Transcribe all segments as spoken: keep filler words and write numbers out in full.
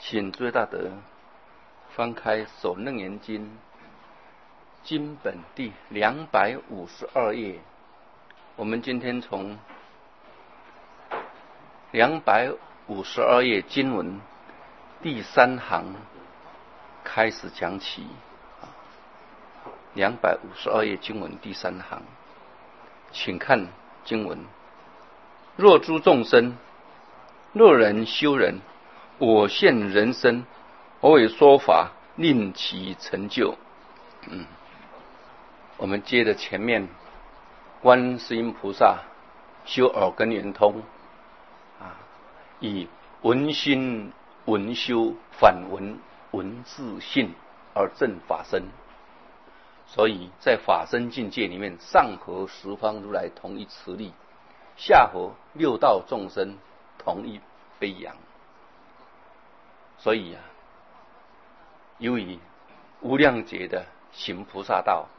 请诸位大德翻开《首楞严经》经本第两百五十二页。我们今天从两百五十二页经文第三行开始讲起。两百五十二页经文第三行，请看经文：若诸众生，若人修人，我现人身，我为说法，令其成就。嗯，我们接着前面，观世音菩萨修耳根圆通，啊，以闻心闻修，反闻闻自性而证法身。所以在法身境界里面，上合十方如来同一慈力，下合六道众生同一悲仰。所以啊，由于无量劫的行菩萨道，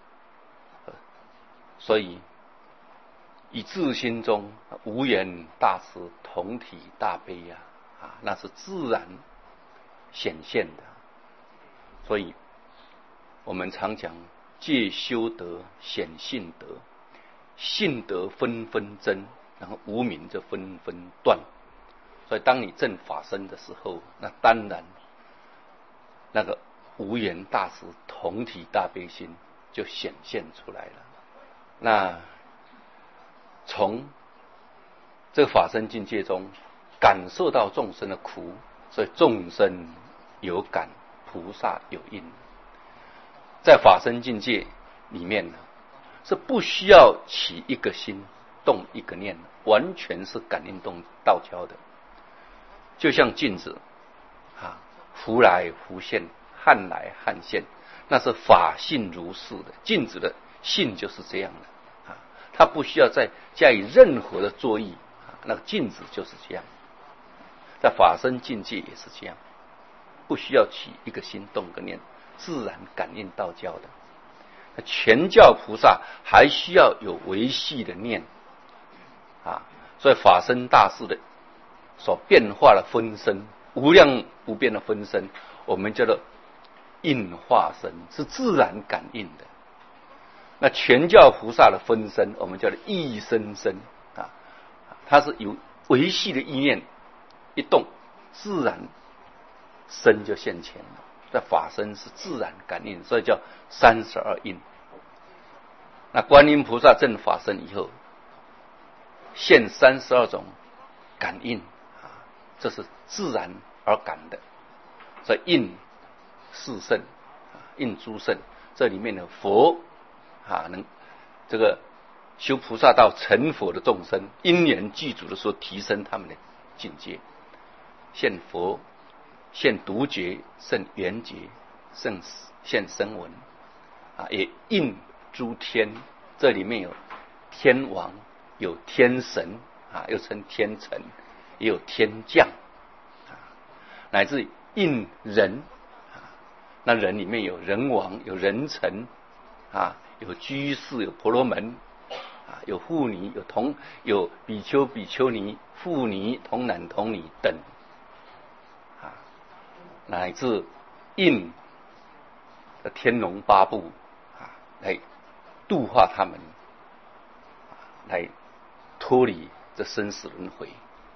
所以以自心中无缘大慈同体大悲呀、啊，啊，那是自然显现的。所以我们常讲，借修德显性德，性德纷纷增，然后无明就纷纷断。所以当你证法身的时候，那当然那个无缘大慈同体大悲心就显现出来了。那从这个法身境界中感受到众生的苦，所以众生有感，菩萨有应。在法身境界里面呢，是不需要起一个心，动一个念，完全是感应动道交的。就像镜子啊，浮来浮现，汉来汉现，那是法性如是的。镜子的性就是这样的啊，它不需要再加以任何的作意啊，那个镜子就是这样。在法身境界也是这样，不需要起一个心，动个念，自然感应道交的。全教菩萨还需要有维系的念啊，所以法身大士的所变化的分身，无量不变的分身，我们叫做应化身，是自然感应的。那全教菩萨的分身，我们叫做意身身啊，它是有维系的意念一动，自然身就现前了。在法身是自然感应，所以叫三十二应。那观音菩萨证法身以后，现三十二种感应啊，这是自然而感的。所以应四圣啊，应诸圣，这里面的佛啊，能这个修菩萨道成佛的众生，因缘具足的时候，提升他们的境界，现佛。现独觉，现圆觉，现现声闻啊，也应诸天。这里面有天王，有天神啊，又称天臣，也有天将啊，乃至应人啊。那人里面有人王，有人臣啊，有居士，有婆罗门啊，有妇女，有童，有比丘、比丘尼、妇女、童男、童女等。乃至应的天龙八部啊，来度化他们，来脱离这生死轮回。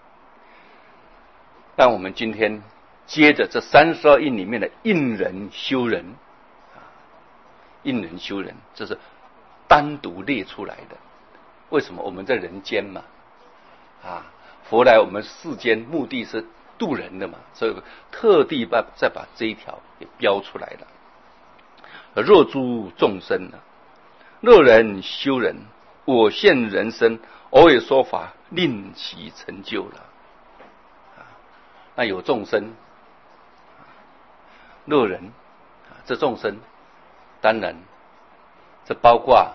但我们今天接着这三十二应里面的应人修人啊，应人修人，这是单独列出来的。为什么？我们在人间嘛，啊，佛来我们世间目的是度人的嘛，所以特地把再把这一条给标出来了。若诸众生呢，若人修人，我现人身，我为说法，令其成就了。啊，那有众生，若人，啊，这众生，当然这包括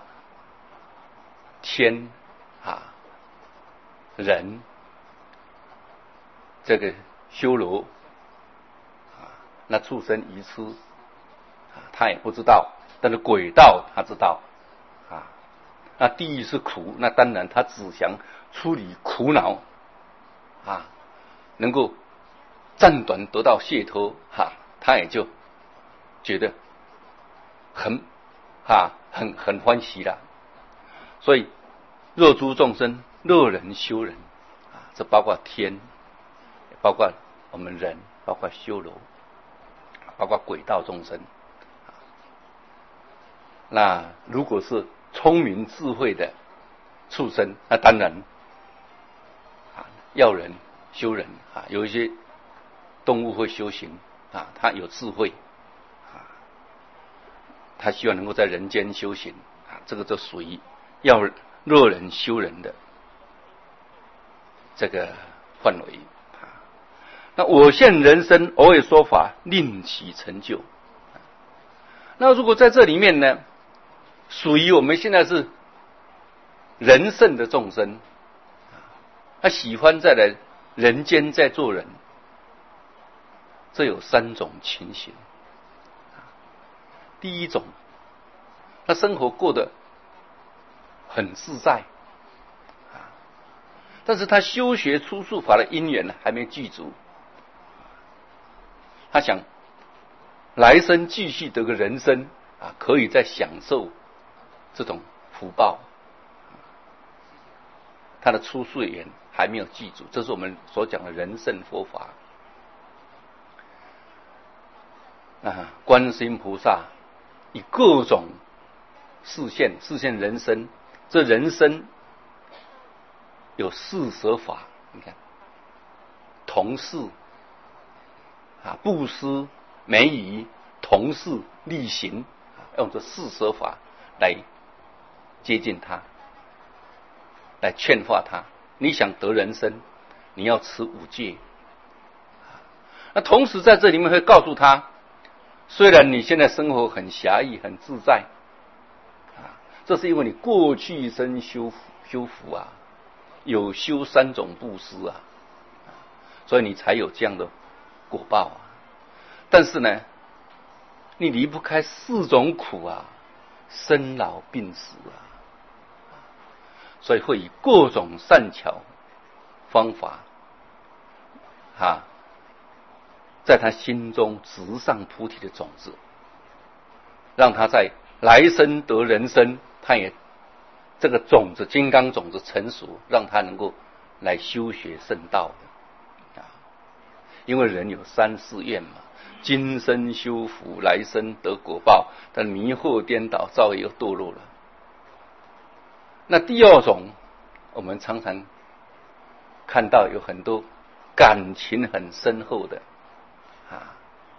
天啊、人。这个修罗啊，那畜生愚痴啊，他也不知道，但是鬼道他知道啊。那地狱是苦，那当然他只想处理苦恼啊，能够暂短得到解脱，哈，他也就觉得很哈很很欢喜了。所以若诸众生乐人修人啊，这包括天，包括我们人，包括修罗，包括鬼道众生。那如果是聪明智慧的畜生，那当然啊要人修人啊，有一些动物会修行啊，他有智慧啊，他希望能够在人间修行啊，这个就属于要乐人修人的这个范围啊。那我现人身，偶尔说法，令其成就。那如果在这里面呢，属于我们现在是人圣的众生，他喜欢在来人间在做人，这有三种情形。第一种，他生活过得很自在，但是他修学出世法的因缘还没具足，他想来生继续得个人生啊，可以再享受这种福报，他的出世缘还没有具足，这是我们所讲的人圣佛法啊。观世音菩萨以各种示现示现人生，这人生有四摄法，你看同事啊、布施、美仪、同事、力行，用这四摄法来接近他，来劝化他。你想得人生，你要持五戒。那同时在这里面会告诉他，虽然你现在生活很狭义、很自在，啊，这是因为你过去一生修修福啊，有修三种布施啊，所以你才有这样的果报啊。但是呢，你离不开四种苦啊，生老病死啊，所以会以各种善巧方法啊，在他心中植上菩提的种子，让他在来生得人生，他也这个种子金刚种子成熟，让他能够来修学圣道的啊。因为人有三世愿嘛，今生修福，来生得果报，但迷惑颠倒，造业又堕落了。那第二种，我们常常看到有很多感情很深厚的啊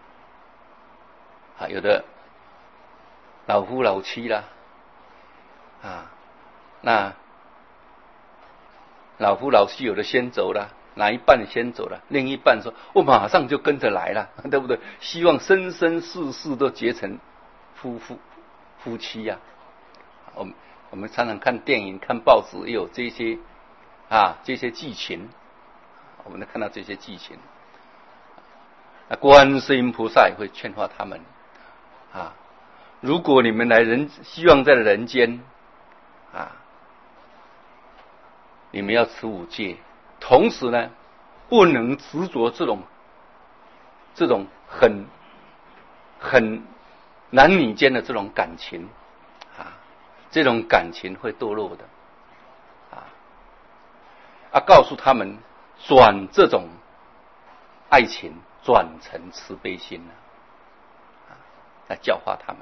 啊，有的老夫老妻啦啊，那老夫老妻有的先走了，哪一半先走了，另一半说我马上就跟着来了，对不对？希望生生世世都结成夫妇夫妻呀、啊。我们我们常常看电影、看报纸，也有这些啊这些剧情，我们能看到这些剧情。那观世音菩萨也会劝化他们啊，如果你们来人，希望在人间啊，你们要持五戒，同时呢，不能执着这种这种很很男女间的这种感情啊，这种感情会堕落的啊啊！告诉他们转这种爱情转成慈悲心了啊，来教化他们。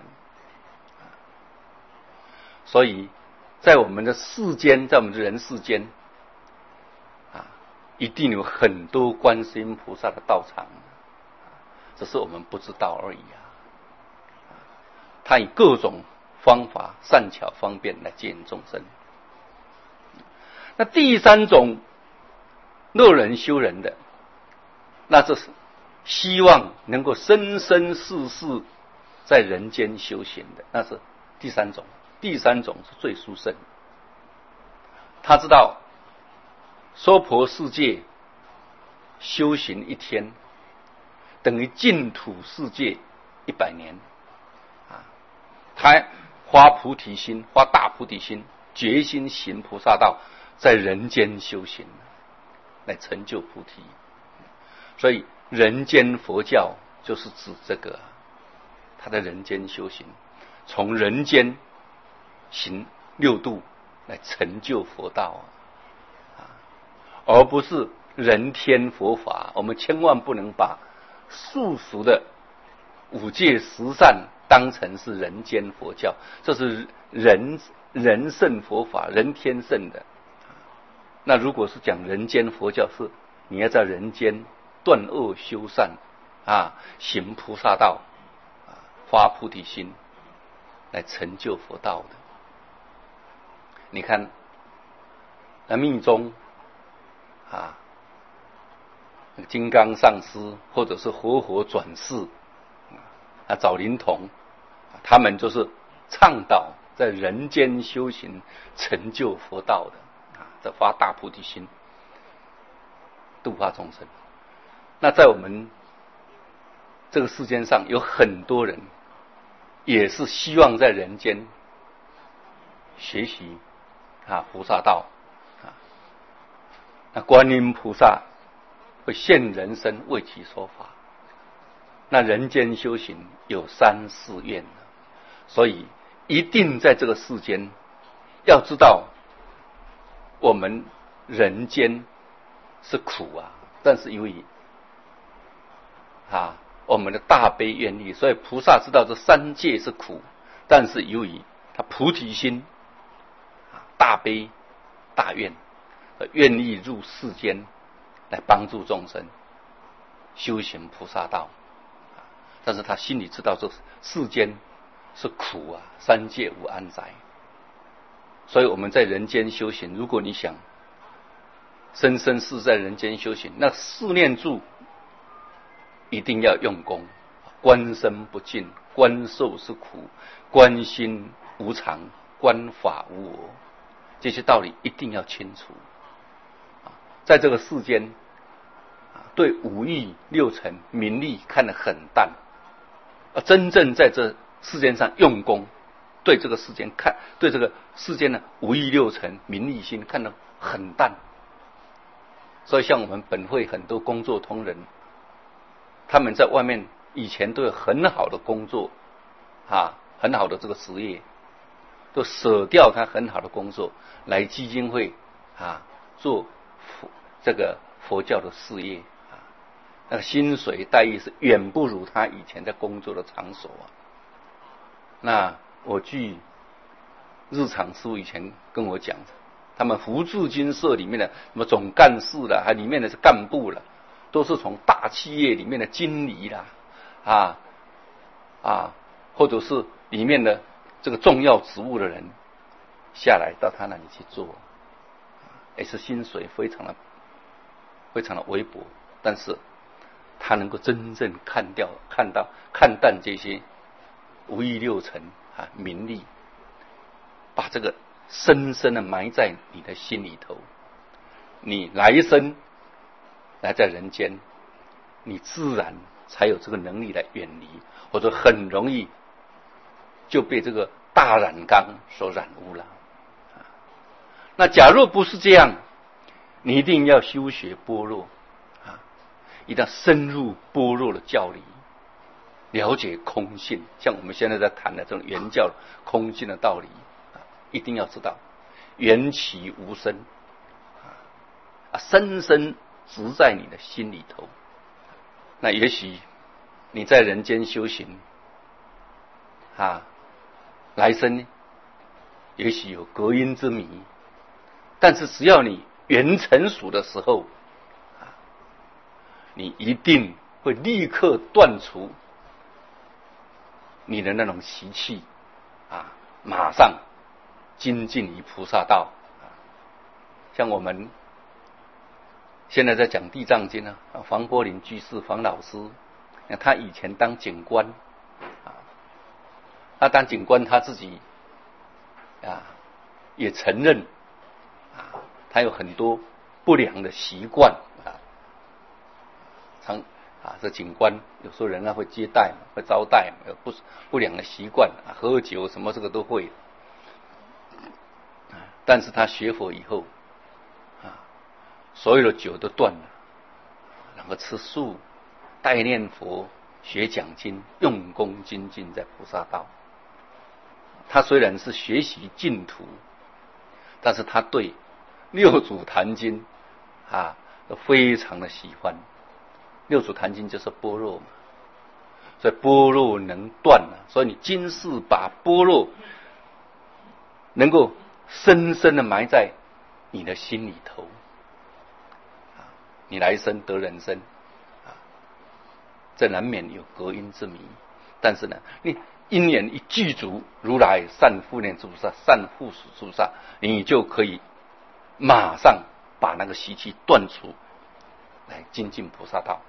所以在我们的世间，在我们的人世间啊，一定有很多观世音菩萨的道场，只是我们不知道而已啊。他以各种方法善巧方便来接引众生。那第三种乐人修人的，那这是希望能够生生世世在人间修行的，那是第三种。第三种是最殊胜，他知道娑婆世界修行一天等于净土世界一百年啊！他发菩提心，发大菩提心，决心行菩萨道，在人间修行，来成就菩提。所以人间佛教就是指这个，他的人间修行，从人间行六度来成就佛道啊，而不是人天佛法。我们千万不能把世俗的五戒十善当成是人间佛教，这是人人圣佛法，人天圣的。那如果是讲人间佛教，是你要在人间断恶修善啊，行菩萨道啊，发菩提心来成就佛道的。你看那密宗啊，金刚上师或者是活佛转世啊，找灵童，他们就是倡导在人间修行成就佛道的啊，这发大菩提心度化众生。那在我们这个世间上有很多人也是希望在人间学习啊菩萨道啊，那观音菩萨会现人身为其说法。那人间修行有三四愿，所以一定在这个世间要知道我们人间是苦啊，但是因为啊我们的大悲愿力，所以菩萨知道这三界是苦，但是由于他菩提心大悲大愿，愿意入世间来帮助众生修行菩萨道，但是他心里知道这世间是苦啊，三界无安宅。所以我们在人间修行，如果你想生生世在人间修行，那四念住一定要用功，观身不净，观受是苦，观心无常，观法无我，这些道理一定要清楚。在这个世间对五欲六尘名利看得很淡，而真正在这世间上用功，对这个世间看，对这个世间的五欲六尘名利心看得很淡。所以像我们本会很多工作同仁，他们在外面以前都有很好的工作啊，很好的这个职业，都舍掉他很好的工作来基金会啊做佛这个佛教的事业啊，那个薪水待遇是远不如他以前在工作的场所啊。那我据日常师父以前跟我讲，他们福智精社里面的什么总干事啦，还里面的是干部啦，都是从大企业里面的经理啦，啊啊，或者是里面的这个重要职务的人下来到他那里去做，也是薪水非常的非常的微薄，但是他能够真正看掉、看到、看淡这些五欲六尘啊名利，把这个深深的埋在你的心里头，你来生来在人间，你自然才有这个能力来远离，或者很容易就被这个大染缸所染污了。那假若不是这样，你一定要修学般若啊，一定要深入般若的教理，了解空性，像我们现在在谈的这种原教空性的道理啊，一定要知道缘起无生啊，深深植在你的心里头。那也许你在人间修行啊，来生也许有隔音之谜，但是只要你缘成熟的时候啊，你一定会立刻断除你的那种习气啊，马上精进于菩萨道啊。像我们现在在讲地藏经啊，黄柏林居士黄老师，他以前当警官啊，他当警官他自己啊也承认啊，他有很多不良的习惯啊，常啊这警官有时候人家会接待会招待，有不不良的习惯啊，喝酒什么这个都会，但是他学佛以后啊，所有的酒都断了，然后吃素代念佛、学讲经，用功精进在菩萨道。他虽然是学习净土，但是他对六祖坛经啊非常的喜欢。六祖坛经就是般若嘛，所以般若能断了，所以你今世把般若能够深深的埋在你的心里头，你来生得人生，这难免有隔音之谜。但是呢，你因缘一具足，如来善护念诸萨，善护持诸萨，你就可以马上把那个习气断除，来精进菩萨道。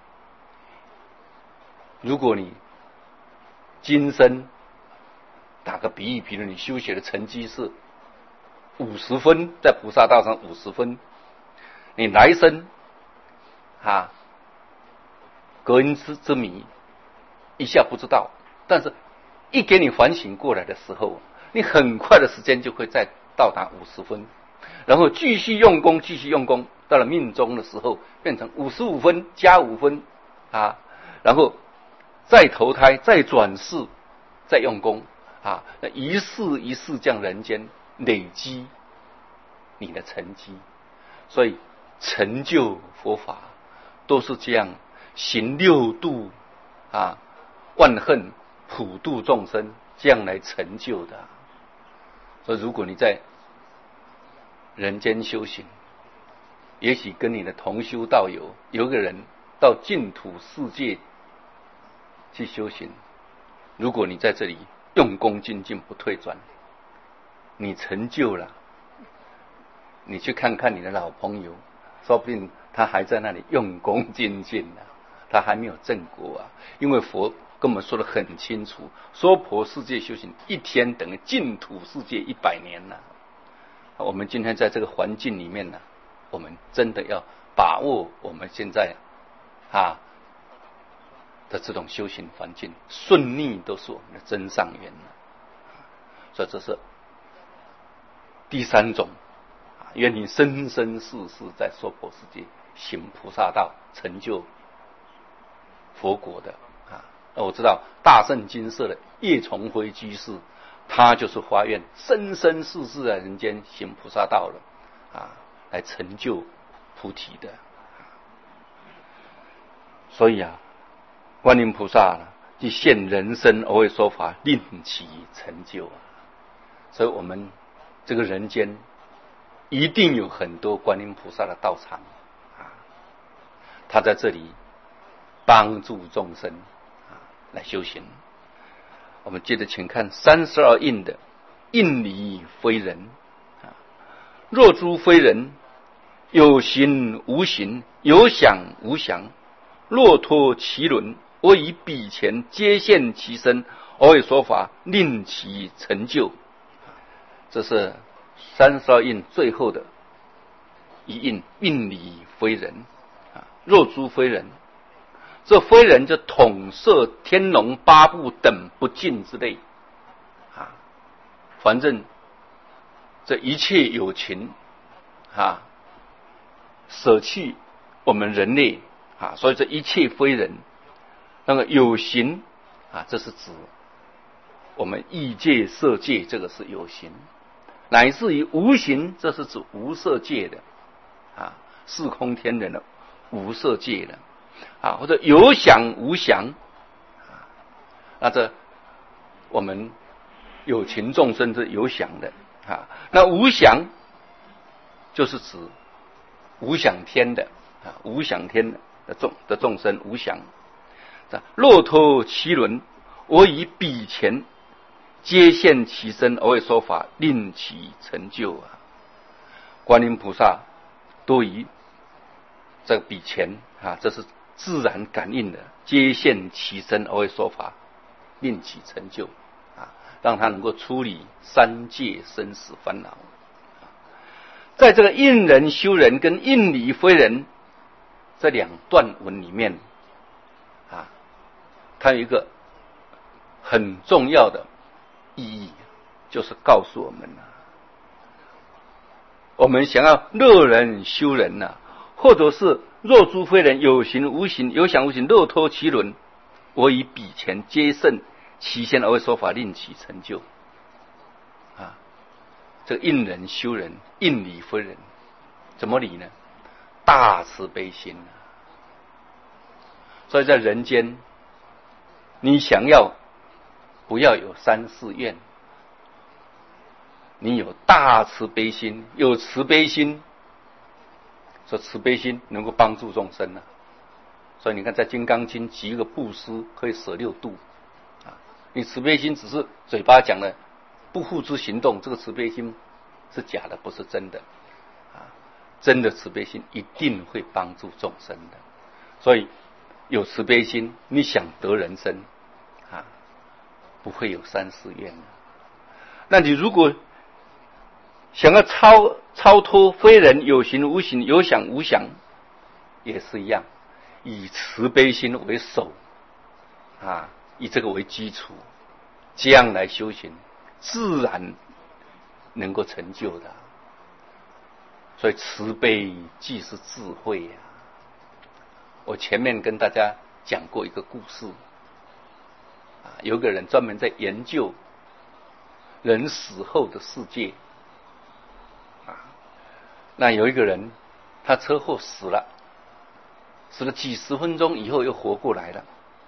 如果你今生打个比喻，比如你修学的成绩是五十分，在菩萨道上五十分，你来生啊隔音之之谜一下不知道，但是一给你反省过来的时候，你很快的时间就会再到达五十分，然后继续用功，继续用功，到了命中的时候变成五十五分加五分啊，然后再投胎，再转世，再用功啊，那一世一世这样人间累积你的成绩，所以成就佛法都是这样，行六度啊，万恨普度众生，这样来成就的。所以如果你在人间修行，也许跟你的同修道友有个人到净土世界去修行，如果你在这里用功精进不退转，你成就了，你去看看你的老朋友，说不定他还在那里用功精进呢、啊，他还没有正果啊。因为佛跟我们说得很清楚，娑婆世界修行一天等于净土世界一百年呢、啊。我们今天在这个环境里面呢、啊，我们真的要把握我们现在啊的这种修行环境，顺逆都是我们的真上缘了。所以这是第三种，愿你生生世世在娑婆世界行菩萨道，成就佛国的啊。我知道大圣金色的叶崇辉居士，他就是发愿生生世世在人间行菩萨道了啊，来成就菩提的。所以啊，观音菩萨去现人身而为说法，令其成就啊。所以我们这个人间一定有很多观音菩萨的道场啊，他在这里帮助众生啊来修行。我们接着请看三十二应的应离非人啊，若诸非人，有形无形，有想无想，若脱其轮，我以彼前皆现其身，而为说法，令其成就。这是三十二应最后的一应，应离非人啊，若诸非人，这非人就统摄天龙八部等不尽之类啊，反正这一切有情啊，舍弃我们人类啊，所以这一切非人。那么有形啊，这是指我们异界、色界，这个是有形；乃至于无形，这是指无色界的啊，四空天人的无色界的啊，或者有想无想啊，那这我们有情众生是有想的啊，那无想就是指无想天的啊，无想天的众的众生无想。若脱其轮，我以彼前皆现其身，而为说法，令其成就啊。观音菩萨对于这个彼前啊，这是自然感应的，皆现其身而为说法，令其成就啊，让他能够处理三界生死烦恼。在这个应人修人跟应离非人这两段文里面啊，它有一个很重要的意义，就是告诉我们啊，我们想要乐人修人啊，或者是若诸非人有形无形，有想无形，乐脱其轮，我以彼前皆胜其先而为说法，令其成就。啊，这个应人修人，应理非人，怎么理呢？大慈悲心啊！所以在人间，你想要不要有三世愿？你有大慈悲心，有慈悲心，说慈悲心能够帮助众生啊。所以你看，在《金刚经》举一个布施可以舍六度啊。你慈悲心只是嘴巴讲的，不付诸行动，这个慈悲心是假的，不是真的啊。真的慈悲心一定会帮助众生的。所以有慈悲心，你想得人生啊，不会有三世愿的。那你如果想要超超脱非人有形无形，有想无想，也是一样，以慈悲心为首啊，以这个为基础，这样来修行，自然能够成就的。所以慈悲即是智慧呀、啊。我前面跟大家讲过一个故事啊，有个人专门在研究人死后的世界。那有一个人，他车祸死了，死了几十分钟以后又活过来了。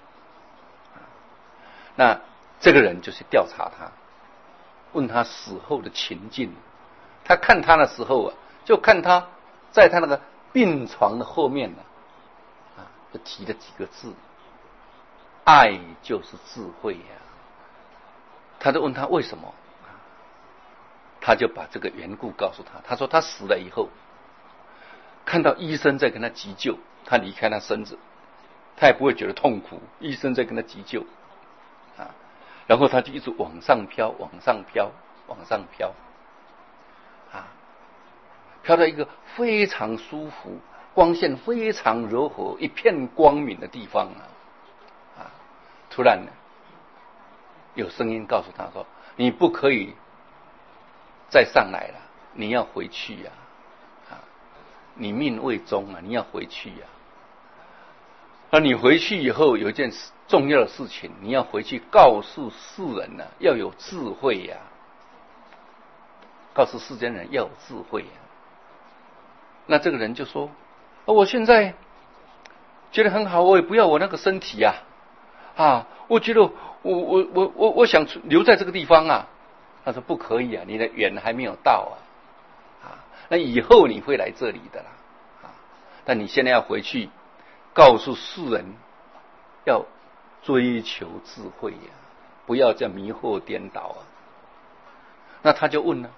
那这个人就去调查他，问他死后的情境。他看他的时候啊，就看他在他那个病床的后面呢，啊，就提了几个字：爱就是智慧呀、啊。他就问他为什么？他就把这个缘故告诉他。他说他死了以后，看到医生在跟他急救，他离开他身子，他也不会觉得痛苦，医生在跟他急救啊，然后他就一直往上飘，往上飘，往上飘啊，飘到一个非常舒服、光线非常柔和、一片光明的地方啊啊！突然呢，有声音告诉他说：“你不可以再上来了，你要回去呀、啊！啊，你命未终啊，你要回去呀、啊！那你回去以后有一件重要的事情，你要回去告诉世人呢、啊，要有智慧呀、啊！告诉世间人要有智慧呀、啊！那这个人就说：哦，我现在觉得很好，我也不要我那个身体呀、啊！啊，我觉得我我我我我想留在这个地方啊！”他说不可以啊，你的缘还没有到啊，啊，那以后你会来这里的啦，啊，但你现在要回去告诉世人，要追求智慧呀、啊，不要这样迷惑颠倒啊。那他就问了，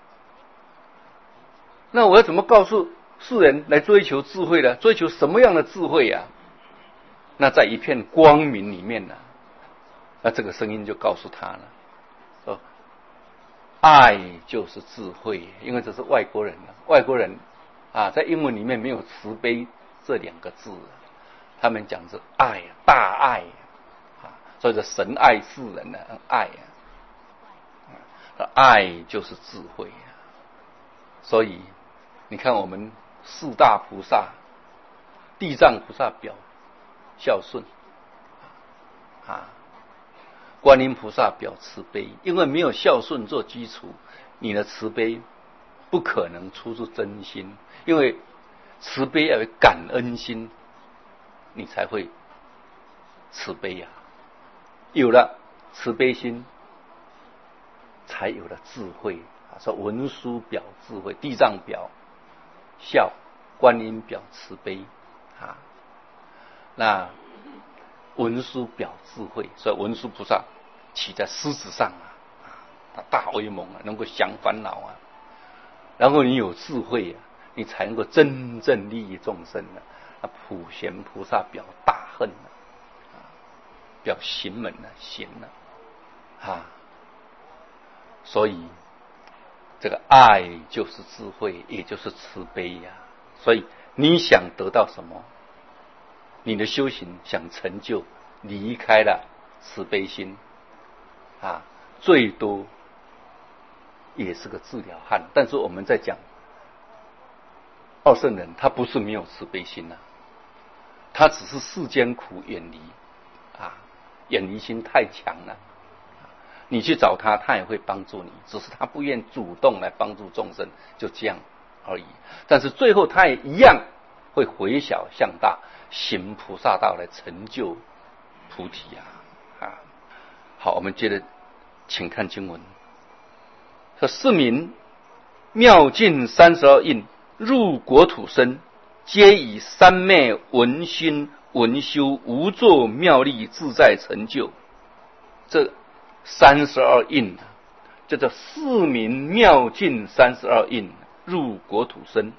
那我要怎么告诉世人来追求智慧呢？追求什么样的智慧呀、啊？那在一片光明里面呢、啊，那这个声音就告诉他了，说爱就是智慧，因为这是外国人啊，外国人啊，在英文里面没有慈悲这两个字，他们讲是爱，大爱啊，所以说神爱世人呢、啊，爱啊，爱就是智慧啊。所以你看我们四大菩萨，地藏菩萨表孝顺啊。观音菩萨表慈悲，因为没有孝顺做基础，你的慈悲不可能出自真心，因为慈悲要有感恩心，你才会慈悲呀、啊。有了慈悲心，才有了智慧啊。说文殊表智慧，地藏表孝，观音表慈悲啊。那文殊表智慧，所以文殊菩萨骑在狮子上啊，他大威猛啊，能够降烦恼啊。然后你有智慧啊，你才能够真正利益众生啊。那普贤菩萨表大恨啊，表行门啊，行啊，啊。所以这个爱就是智慧，也就是慈悲呀、啊。所以你想得到什么？你的修行想成就，离开了慈悲心啊，最多也是个治疗汉。但是我们在讲二圣人，他不是没有慈悲心呐、 他只是世间苦远离啊，远离心太强了。你去找他，他也会帮助你，只是他不愿主动来帮助众生，就这样而已。但是最后他也一样会回小向大，行菩萨道来成就菩提啊！啊，好，我们接着请看经文。说是名妙尽三十二应，入国土身，皆以三昧闻心闻修无作妙力自在成就。这三十二应叫做四名妙尽三十二应，入国土身。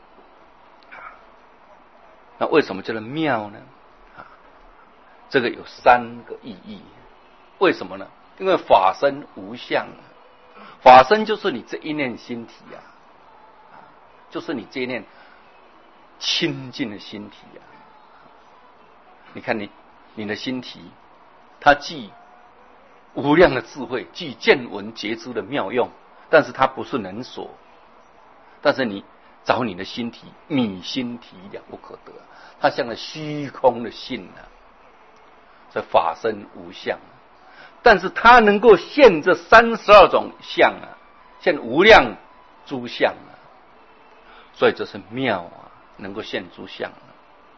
那为什么叫做妙呢？啊，这个有三个意义。为什么呢？因为法身无相，法身就是你这一念心体啊，就是你这一念清净的心体啊。你看你你的心体，它既无量的智慧，具见闻觉知的妙用，但是它不是能所。但是你找你的心体，你心体了不可得，它像个虚空的性啊，所以法身无相。但是它能够现这三十二种相啊，现无量诸相啊，所以这是妙啊，能够现诸相啊。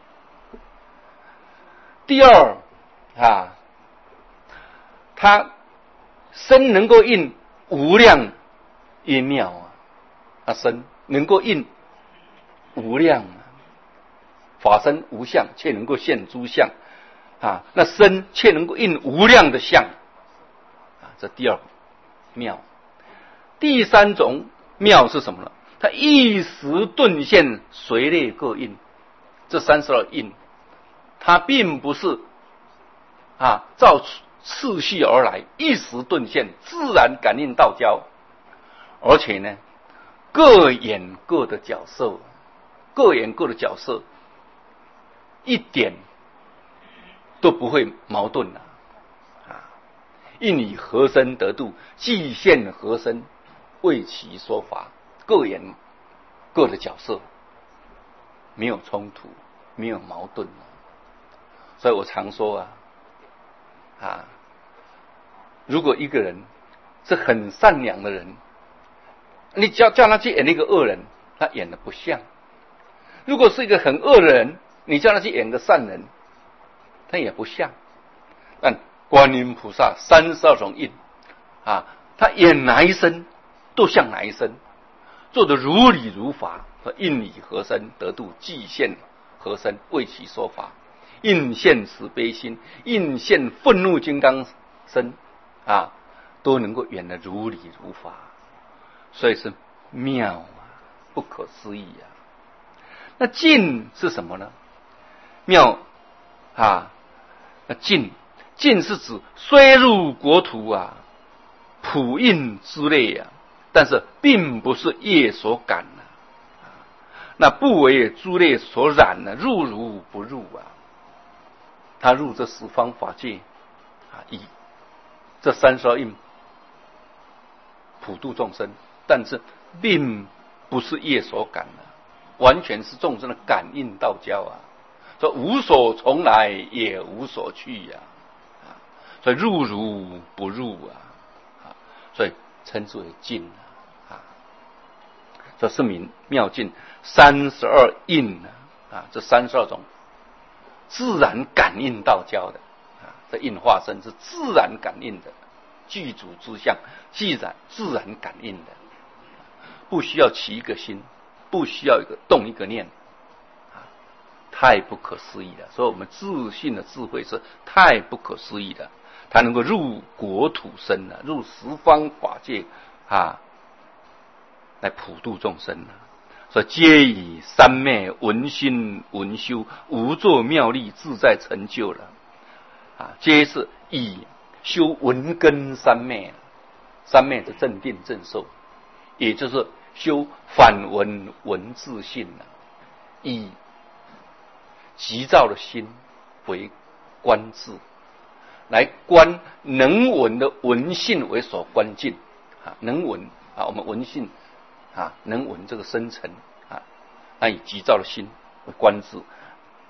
第二啊，它身能够应无量曰妙啊，它身能够应无量啊，法身无相，却能够现诸相啊，那身却能够应无量的相啊，这第二妙。第三种妙是什么呢？它一时顿现，随类各应。这三十二应，它并不是啊照次序而来，一时顿现，自然感应道交，而且呢，各演各的角色，各演各的角色，一点都不会矛盾的啊！应以和身得度，既现和身，为其说法，各演各的角色，没有冲突，没有矛盾。所以我常说啊，啊，如果一个人是很善良的人，你叫叫他去演那个恶人，他演的不像；如果是一个很恶的人，你叫他去演个善人，他也不像。但观音菩萨三十二种应啊，他演哪一身都像哪一身，做得如理如法，应以和身得度，既现和身，为其说法，应现慈悲心，应现愤怒金刚身啊，都能够演得如理如法，所以是妙啊，不可思议啊。那尽是什么呢？妙啊，那尽尽是指虽入国土啊，普应之类啊，但是并不是业所感啊，那不为诸类所染呢，入如不入啊。他入这十方法界啊，以这三十二应普度众生，但是并不是业所感啊，完全是众生的感应道交啊。说无所从来，也无所去呀、啊，所以入如不入啊，啊，所以称之为尽啊。这是名妙尽三十二应啊，啊，这三十二种自然感应道交的啊，这应化身是自然感应的，具足之相，既然自然感应的，不需要起一个心，不需要一个动一个念。太不可思议了，所以我们自信的智慧是太不可思议的，它能够入国土身啊，入十方法界啊，来普度众生啊。所以皆以三昧闻心闻修，无作妙力自在成就了啊，皆是以修闻根三昧，三昧的正定正受，也就是修反闻闻自性啊，以急躁的心为观智，来观能闻的闻性为所观境啊，能闻啊，我们闻性啊，能闻这个深沉啊，那以急躁的心为观智，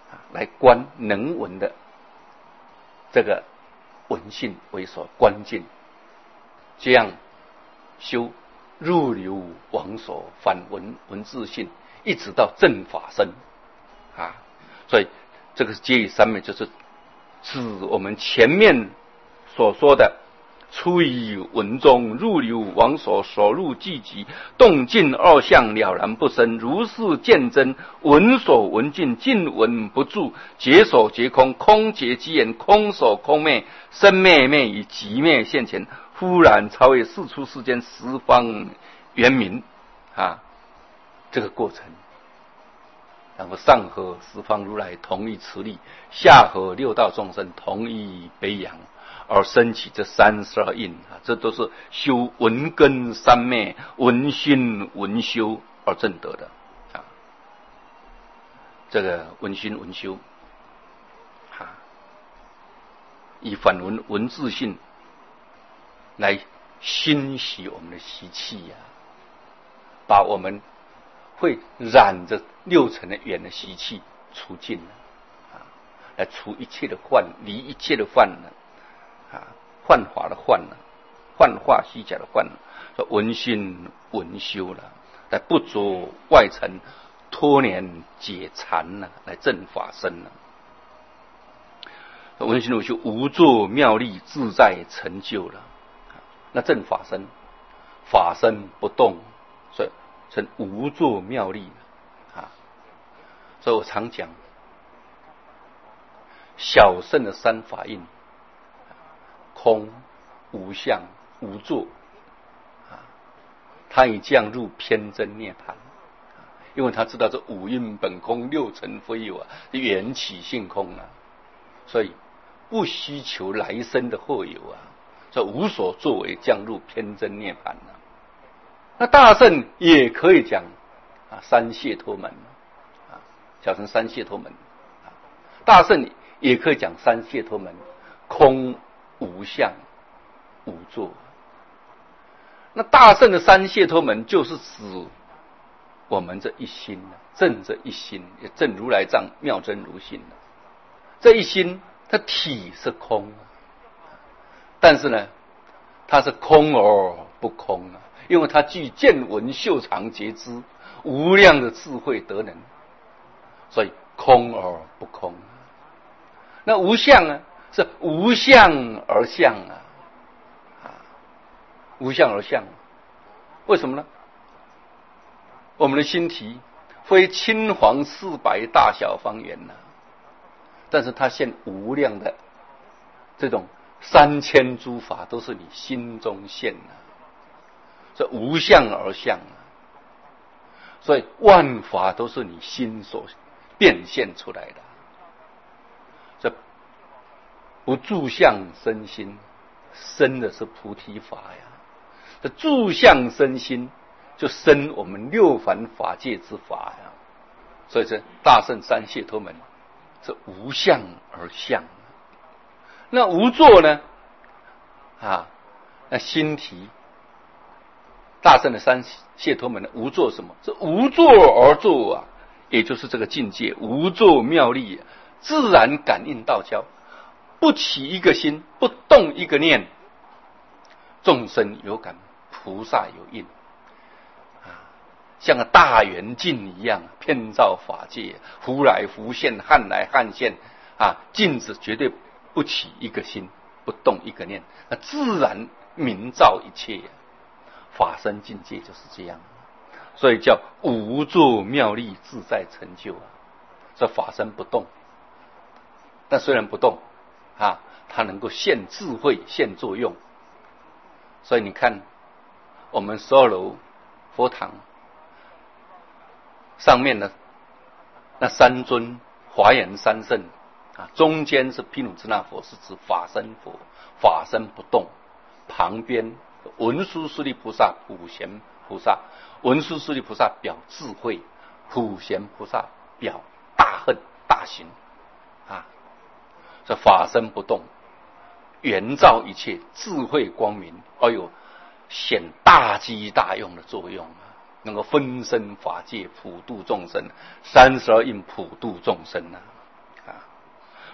来观能闻的这个闻性为所观境，这样修入流往所反闻闻自性，一直到正法身啊。所以这个皆以三昧，就是指我们前面所说的出于文中入流往所所入寂极，动静二相了然不生，如是见真，闻所闻尽，尽闻不住，解所皆空，空解即言，空所空昧，生灭灭以极灭现前，忽然超越世出世间十方圆明啊，这个过程。然后上合十方如来同一慈力，下合六道众生同一悲仰，而升起这三十二印啊，这都是修文根三昧、文心文修而证得的啊。这个文心文修啊，以反文文自性来欣喜我们的习气呀、啊，把我们会染着六尘的缘的习气除尽了啊，来除一切的幻，离一切的幻了啊，幻法的幻了，幻化虚假的幻了，说文心文修了，来不着外尘，脱年解缠了，来证法身了。文心文修无作妙力，自在成就了。那证法身，法身不动，所以成无作妙力啊。所以我常讲，小乘的三法印，空、无相、无作啊，他已降入偏真涅槃，因为他知道这五蕴本空，六尘非有啊，缘起性空啊，所以不需求来生的或有啊，所以无所作为，降入偏真涅槃啊。那大乘也可以讲啊，三解脱门啊，小乘三解脱门啊，大乘也可以讲三解脱门，空无相无作。那大乘的三解脱门就是指我们这一心，正这一心，也正如来藏妙真如性。这一心它体是空，但是呢，它是空而不空啊，因为它具见闻嗅尝觉知无量的智慧德能，所以空而不空。那无相呢，是无相而相啊，啊，无相而相，为什么呢？我们的心体非青黄赤白大小方圆呐、啊，但是它现无量的这种三千诸法都是你心中现的、啊，所以无相而相啊，所以万法都是你心所变现出来的。这不住相生心，生的是菩提法呀。这住相生心，就生我们六凡法界之法呀。所以这大乘三解脱门是无相而相。那无作呢？啊，那心体大乘的三解脱门的无作什么？是无作而作啊，也就是这个境界，无作妙力、啊，自然感应道交，不起一个心，不动一个念，众生有感，菩萨有应啊，像个大圆镜一样，遍照法界，忽来忽现，汉来汉现啊，镜子绝对不起一个心，不动一个念，那自然明照一切、啊。法身境界就是这样，所以叫无作妙力，自在成就啊。这法身不动，但虽然不动啊，它能够现智慧、现作用。所以你看，我们十二楼佛堂上面呢，那三尊华严三圣啊，中间是毗卢遮那佛，是指法身佛，法身不动，旁边文殊师利菩萨、普贤菩萨，文殊师利菩萨表智慧，普贤菩萨表大恨大行啊，这法身不动，圆照一切，智慧光明，哎呦，显大机大用的作用啊，能够分身法界，普度众生，三十二应普度众生啊。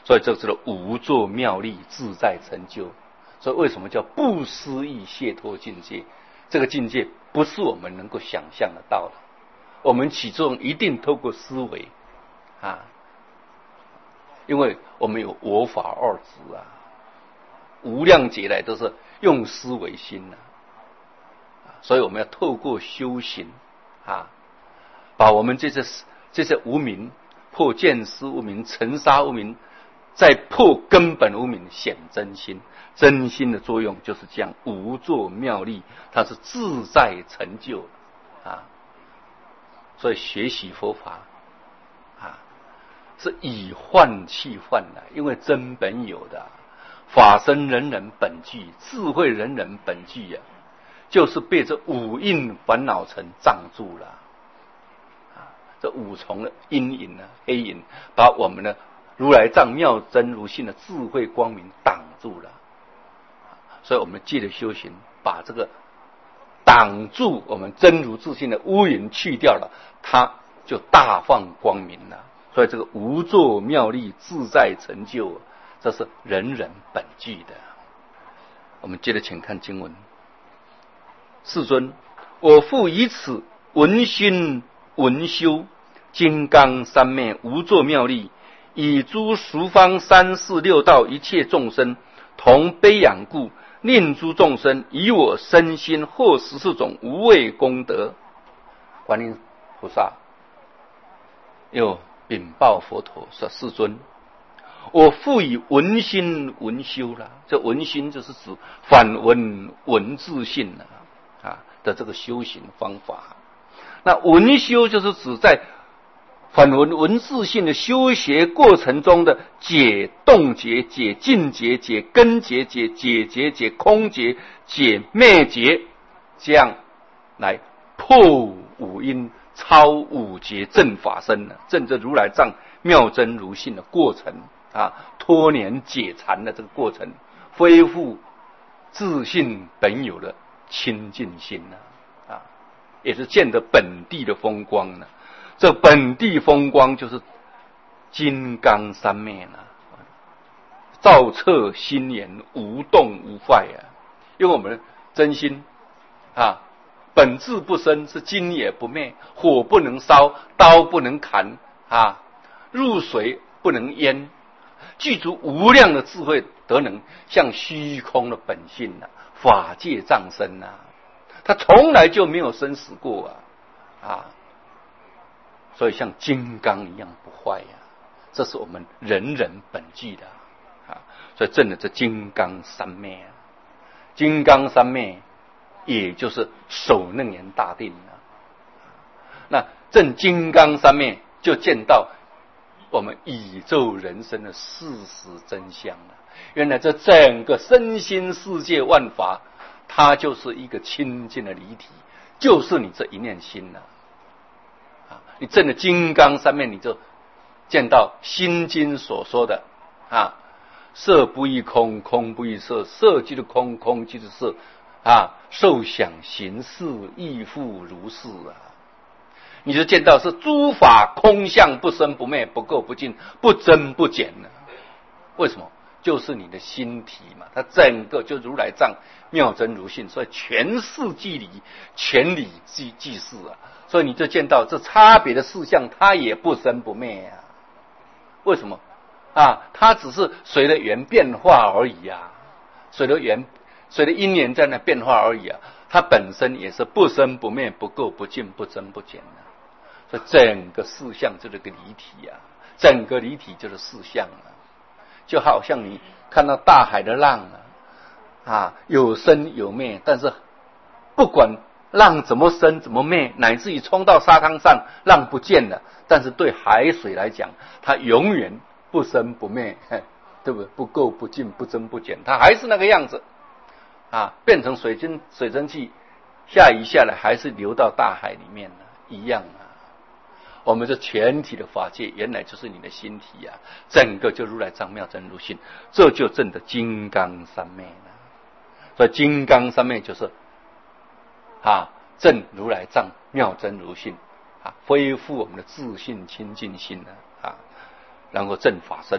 所以这是无作妙力自在成就。所以为什么叫不思议解脱境界？这个境界不是我们能够想象得到的，我们起作用一定透过思维啊，因为我们有我法二执啊，无量劫来都是用思为心啊，所以我们要透过修行啊，把我们这些这些无明破见思无明、尘沙无明，再破根本无明显真心。真心的作用就是这样，无作妙力，它是自在成就啊。所以学习佛法啊，是以幻弃幻的，因为真本有的法身人人本具，智慧人人本具呀、啊，就是被这五蕴烦恼尘障住了啊。这五重的阴影呢、黑影，把我们的如来藏妙真如性的智慧光明挡住了。所以我们借着修行，把这个挡住我们真如自性的乌云去掉了，它就大放光明了。所以这个无作妙力自在成就，这是人人本具的。我们接着请看经文：世尊，我复以此闻心闻修金刚三昧无作妙力，以诸十方三世六道一切众生同悲仰故，令诸众生以我身心获十四种无畏功德。观音菩萨又禀报佛陀说：世尊，我复以闻心闻修了。这闻心就是指反闻文字性啊啊的这个修行方法。那闻修就是指在反闻文字性的修学过程中的解动结、解尽结、解根结、解解结、解空结、解灭结，这样来破五阴、超五劫、正法身呢，正这如来藏妙真如性的过程啊，脱年解缠的这个过程，恢复自信本有的清净心呢啊，也是见得本地的风光呢。这本地风光就是金刚三昧呢，照彻心眼，无动无坏啊。因为我们真心啊，本质不生，是金也不灭，火不能烧，刀不能砍啊，入水不能淹，具足无量的智慧德能，像虚空的本性啊，法界藏身啊，他从来就没有生死过啊啊。所以像金刚一样不坏呀、啊，这是我们人人本具的啊。所以证了这金刚三昧啊，金刚三昧也就是首楞严大定啊。那证金刚三昧就见到我们宇宙人生的事实真相了。原来这整个身心世界万法，它就是一个清净的离体，就是你这一念心了。你证了金刚三昧，你就见到心经所说的啊，色不异空，空不异色，色即是空，空即是色啊，受想行识亦复如是啊。你就见到是诸法空相，不生不灭，不垢不净，不增不减呢。为什么？就是你的心体嘛，它整个就如来藏妙真如性，所以全事即理，全理即即事啊。所以你就见到这差别的事项，它也不生不灭啊。为什么啊？它只是随着缘变化而已啊，随着缘，随着因缘在那变化而已啊。它本身也是不生不灭，不垢不净，不增不减啊。所以整个事项就是个离体啊，整个离体就是事项啊。就好像你看到大海的浪啊，啊有生有灭，但是不管浪怎么生怎么灭，乃至于冲到沙滩上，浪不见了，但是对海水来讲，它永远不生不灭，对不对？不垢不净，不增不减，它还是那个样子啊，变成水蒸水蒸气下移下来，还是流到大海里面了，一样啊。我们这全体的法界，原来就是你的心体啊，整个就如来藏妙真如性，这就证得金刚三昧了。所以金刚三昧就是啊，证如来藏妙真如性啊，恢复我们的自信清净心啊，然后证法身，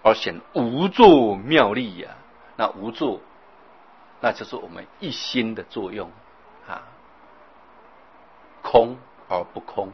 而显无作妙力呀、啊。那无作，那就是我们一心的作用啊，空而不空，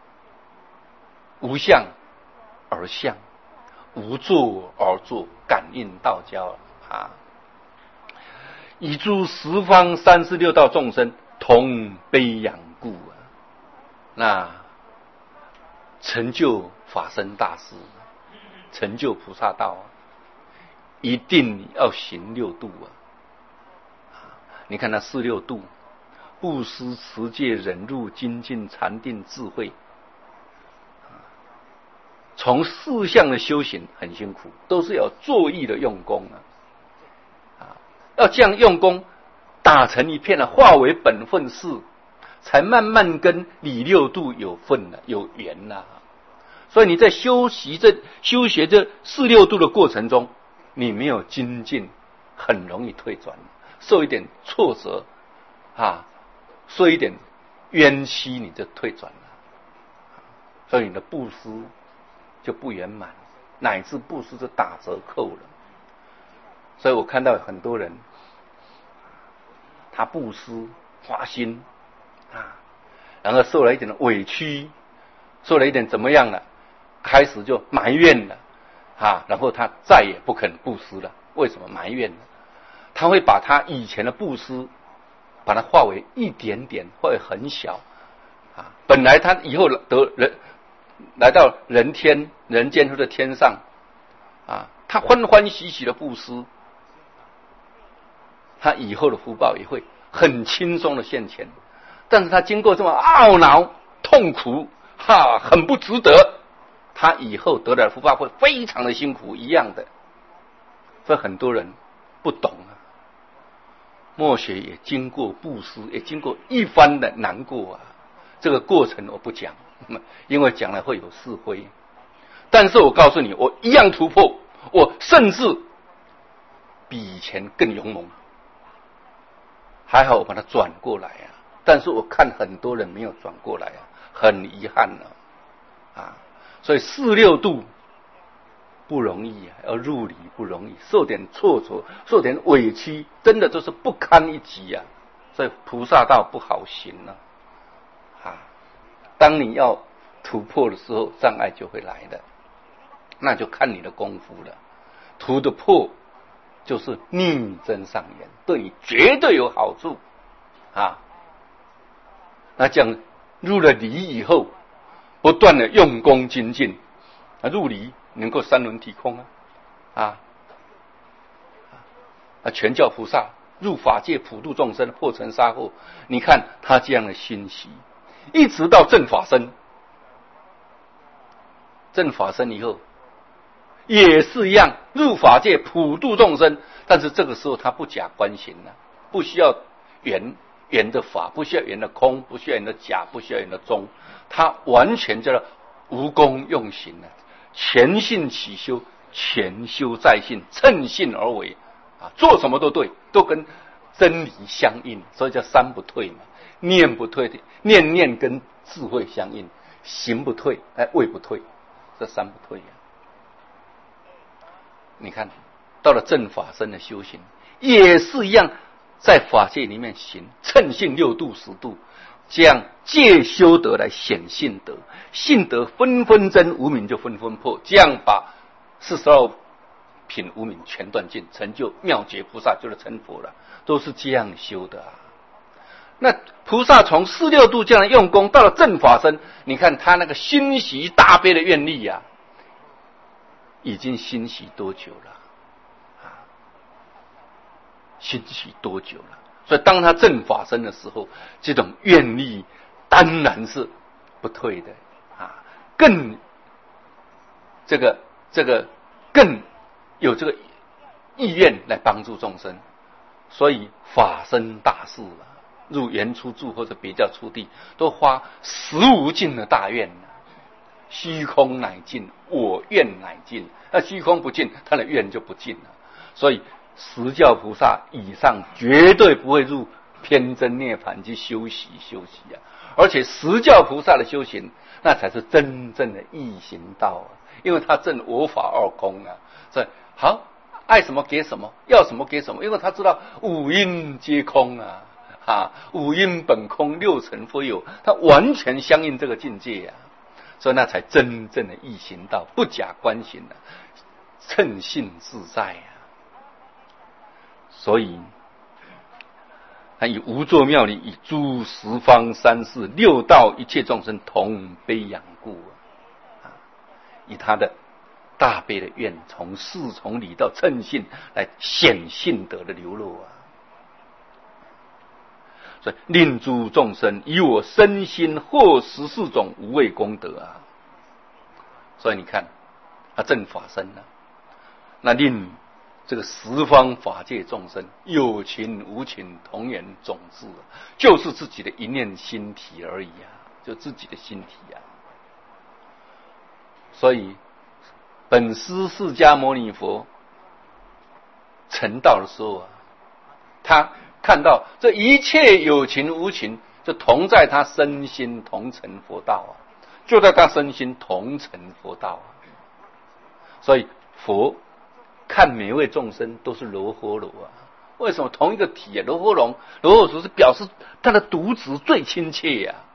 无相而相，无作而作，感应道交啊。以诸十方三十六道众生同悲仰故啊，那成就法身大事，成就菩萨道啊，一定要行六度啊！你看那四六度：布施、持戒、忍辱、精进、禅定、智慧。从四项的修行很辛苦，都是要作意的用功啊！啊，要这样用功，打成一片了，化为本分事，才慢慢跟理六度有分了，有缘了。所以你在修习这修学这四六度的过程中，你没有精进，很容易退转，受一点挫折啊，受一点冤屈，你就退转了。所以你的布施就不圆满，乃至布施就打折扣了。所以我看到很多人，他布施花心啊，然后受了一点的委屈，受了一点怎么样了，开始就埋怨了啊，然后他再也不肯布施了。为什么埋怨呢？他会把他以前的布施，把它化为一点点，会很小啊。本来他以后得人来到人天人间或者天上啊，他欢欢喜喜的布施，他以后的福报也会很轻松的现前。但是他经过这么懊恼痛苦哈，很不值得，他以后得来的福报会非常的辛苦一样的。所以很多人不懂啊，默学也经过布施，也经过一番的难过啊。这个过程我不讲，因为讲了会有是非。但是我告诉你，我一样突破，我甚至比以前更勇猛。还好我把它转过来啊，但是我看很多人没有转过来啊，很遗憾了啊。所以四六度不容易啊，要入理不容易，受点挫折，受点委屈，真的就是不堪一击啊。所以菩萨道不好行啊。啊，当你要突破的时候，障碍就会来的，那就看你的功夫了。突的破就是逆增上缘，对你绝对有好处啊。那这样入了理以后，不断的用功精进，啊，入理能够三轮体空啊，啊，啊，全教菩萨入法界普度众生，破尘杀祸。你看他这样的心习，一直到正法身，正法身以后也是一样，入法界普度众生。但是这个时候他不假观行了，不需要圆圆的法，不需要圆的空，不需要圆的假，不需要圆的中，他完全叫做无功用行了。全信起修，全修在信，趁信而为啊，做什么都对，都跟真理相应，所以叫三不退嘛。念不退的，念念跟智慧相应；行不退，哎，位不退，这三不退呀、啊。你看到了正法身的修行，也是一样，在法界里面行，趁信六度十度。这样借修德来显信德，信德分分真，无明就分分破，这样把四十二品无明全断尽，成就妙觉菩萨，就是成佛了，都是这样修的啊。那菩萨从四六度这样用功，到了正法身，你看他那个欣喜大悲的愿力呀、啊，已经欣喜多久了啊？欣喜多久了？所以当他正法身的时候，这种愿力当然是不退的啊，更这个这个更有这个意愿来帮助众生。所以法身大事啊，入原初住或者别教初地，都花十无尽的大愿啊。虚空乃尽，我愿乃尽。那虚空不尽，他的愿就不尽了。所以十教菩萨以上绝对不会入偏真涅槃去修习修习啊！而且十教菩萨的修行，那才是真正的易行道啊！ 因为他证我法二空啊，所以好爱什么给什么，要什么给什么，因为他知道五阴皆空啊，啊五阴本空，六尘非有，他完全相应这个境界呀、啊，所以那才真正的易行道，不假观行啊，称性自在啊。所以他以无作妙理，以诸十方三世六道一切众生同悲仰故啊，以他的大悲的愿，从事从理到称性来显性德的流露啊。所以令诸众生以我身心获十四种无畏功德啊。所以你看，他正法身啊，那令这个十方法界众生有情无情同源种子，就是自己的一念心体而已啊，就自己的心体啊。所以本师释迦牟尼佛成道的时候啊，他看到这一切有情无情就同在他身心同成佛道啊，就在他身心同成佛道啊。所以佛看每位众生都是罗诃罗啊，为什么同一个体啊？罗诃龙、罗诃罗是表示他的独子最亲切呀、啊，